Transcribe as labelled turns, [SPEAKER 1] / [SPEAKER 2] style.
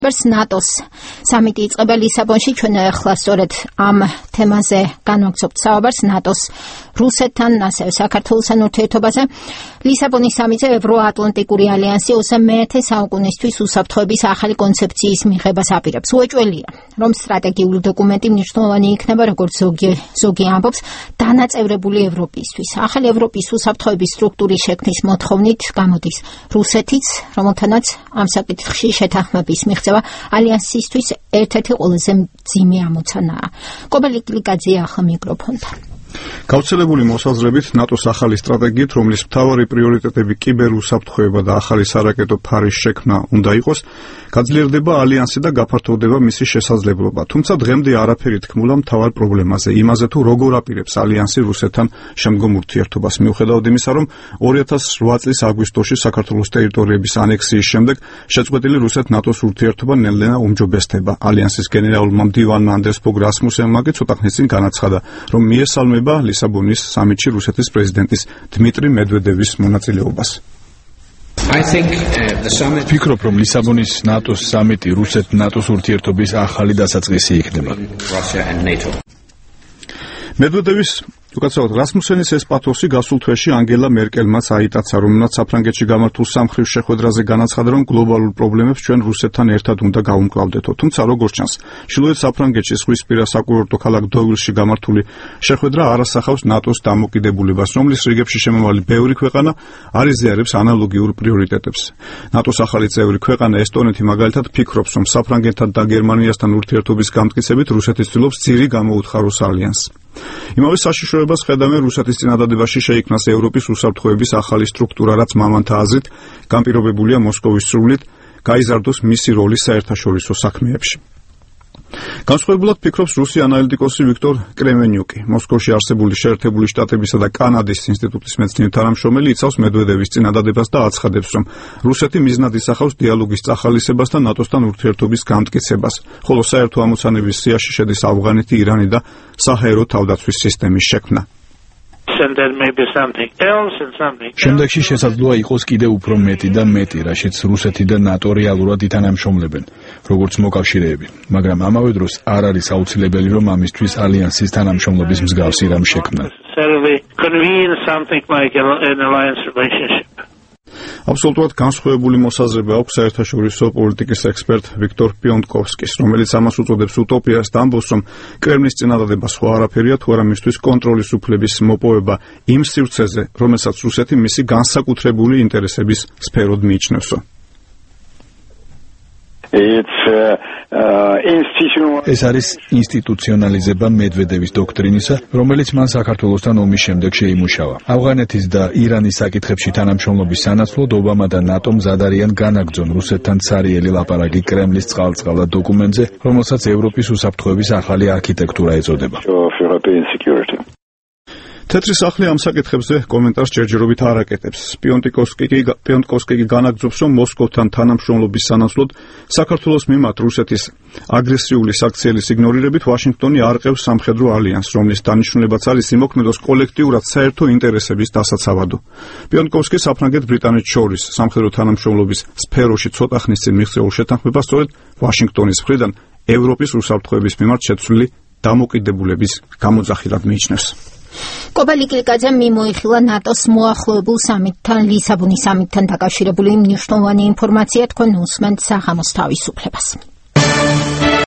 [SPEAKER 1] ნატოს სამიტი იწყება ლისაბონში. ჩვენ ახლა სწორედ ამ თემაზე განვაგრძობთ საუბარს ნატოს რუსეთთან, ასევე საქართველოსთან ურთიერთობაზე. ლისაბონის სამიტზე ევროატლანტიკური ალიანსი 21-ე საუკუნისთვის უსაფრთხოების ახალი კონცეფციის მიღებას აპირებს. უეჭველია, რომ სტრატეგიული დოკუმენტი მნიშვნელოვანი იქნება, როგორც ზოგი ამბობს, დანაწევრებული ევროპისთვის. ახალი ევროპის უსაფრთხოების სტრუქტურის შექმნის მოთხოვნით გამოდის რუსეთიც, რომელთანაც ამ საკითხში შეთანხმების მიღწევა ალიანსისთვის ერთ-ერთი ყველაზე მძიმე ამოცანაა. კობალიკლიძე ახლა მიკროფონთან.
[SPEAKER 2] გავრცელებული მოსაზრებით ნატოს ახალი სტრატეგიით, რომლის მთავარი პრიორიტეტები კიბერუსაფრთხოება და ახალი სარაკეტო ფარის შექმნა უნდა იყოს, გაძლიერდება ალიანსი და გაფართოვდება მისი შესაძლებლობა. თუმცა დღემდე არაფერი თქმულა მთავარ პრობლემაზე, იმაზე თუ როგორ აპირებს ალიანსი რუსეთთან შემდგომ ურთიერთობას. მიუხედავად იმისა, რომ 2008 წლის აგვისტოში საქართველოს ტერიტორიების ანექსიის შემდეგ შეწყვეტილი რუსეთ-ნატოს ურთიერთობა ნელ-ნელა უმჯობესდება. ალიანსის გენერალურმა მდივანმა ანდრეს ფოგ რასმუსენმა კი ცოტა ხნის წინ განაცხადა, რომ მიესალმება ლისაბონის სამიტში რუსეთის პრეზიდენტის დმიტრი მედვედევის მონაწილეობას.
[SPEAKER 3] ვფიქრობ, რომ ლისაბონის ნატოს სამიტი რუსეთ-ნატოს ურთიერთობის ახალი დასაწყისი იქნება. მედვედევის უკაცრავად რასმუსენის ეს პათოსი გასულ თვეში ანგელა მერკელმაც აიტაცა, რომელმაც საფრანგეთში გამართულ სამხრივ შეხვედრაზე განაცხადა, რომ გლობალურ პრობლემებს ჩვენ რუსეთთან ერთად უნდა გავუმკლავდეთო. თუმცა როგორც ჩანს, ჩრდილოეთ საფრანგეთში ზღვისპირა საკურორტო ქალაქ დოვილში გამართული შეხვედრა არ ასახავს ნატოს დამოკიდებულებას, რომლის რიგებში შემავალი ბევრი ქვეყანა არ იზიარებს ანალოგიურ პრიორიტეტებს. ნატოს ახალი წევრი ქვეყანა ესტონეთი მაგალითად ფიქრობს, რომ საფრანგეთთან და გერმანიასთან ურთიერთობის გამტკიცებით რუსეთი ცდილობს ძირი გამოუთხაროს ალიანსს. იმავე საშიშროებას ხედავენ რუსეთის წინადადებაში შეიქმნას ევროპის უსაფრთხოების ახალი სტრუქტურა, რაც მამანთა აზრით განპირობებულია მოსკოვის სრულით გაიზარდოს მისი როლი საერთაშორისო საქმეებში. განსხვავებულად ფიქრობს რუსი ანალიტიკოსი ვიქტორ კრემენიუკი. მოსკოვში არსებული შეერთებული შტატებისა და კანადის ინსტიტუტის მეცნიერი თანამშრომელი იცავს მედვედევის წინადადებას და აცხადებს, რომ რუსეთი მიზნად ისახავს დიალოგის წახალისებას და ნატოსთან ურთიერთობის გამტკიცებას, ხოლო საერთო ამოცანების სიაში შედის ავღანეთი, ირანი და საჰაერო თავდაცვის სისტემის შექმნა. შემდეგში შესაძლოა იყოს კიდევ უფრო მეტი და მეტი, რაშიც რუსეთი და ნატო რეალურად ითანამშრომლებენ, როგორც მოკავშირეები, მაგრამ ამავე დროს არ არის აუცილებელი, რომ ამისთვის ალიანსის თანამშრომლობის მსგავსი რამ შექმნა.
[SPEAKER 2] აბსოლუტურად განსხვავებული მოსაზრება აქვს საერთაშორისო პოლიტიკის ექსპერტ ვიქტორ პიონტკოვსკის, რომელიც ამას უწოდებს utopიას და ამბობს, რომ კრემლის წინადადება სხვა არაფერია, თუ არა მისთვის კონტროლის უფლების მოპოვება იმ სივრცეზე, რომელსაც რუსეთი მისი განსაკუთრებული ინტერესების სფეროდ მიიჩნევსო.
[SPEAKER 3] ეს არის ინსტიტუციონალიზება მედვედევის დოქტრინისა, რომელიც მან საქართველოსთან ომის შემდეგ შეიმუშავა. ავღანეთის და ირანის საკითხებში თანამშრომლობის სანაცვლოდ ობამა და ნატომ მზად არიან განაგრძონ რუსეთთან ცარიელი ლაპარაკი კრემლის წყალ-წყალად დოკუმენტზე, რომელსაც ევროპის უსაფრთხოების ახალი არქიტექტურა ეწოდება.
[SPEAKER 2] თეთრი სახლი ამ საკითხებზე კომენტარს ჯერჯერობით არ აკეთებს. პიონტკოვსკი განაგრძობს, რომ მოსკოვთან თანამშრომლობის სანაცვლოდ საქართველოს მიმართ რუსეთის აგრესიული საქციელის იგნორირებით ვაშინგტონი არ ყევს სამხედრო ალიანსს, რომლის დანიშნულებაც არის იმოქმედოს კოლექტიურად საერთო ინტერესების დასაცავადო. პიონტკოვსკი საფრანგეთ-ბრიტანეთს შორის სამხედრო თანამშრომლობის სფეროში ცოტა ხნის წინ მიღწეულ შეთანხმებას სწორედ ვაშინგტონის მხრიდან ევროპის უსაფრთხოების მიმართ შეცვლილი დამოკიდებულების გამოძახილად მიიჩნევს.
[SPEAKER 1] კობალიკლიძე მიმოიხილა ნატოს მოახლოებულ სამიტთან, ლისაბონის სამიტთან დაკავშირებული მნიშვნელოვანი ინფორმაცია, თქვენ უსმენთ საღამოს თავისუფლებას.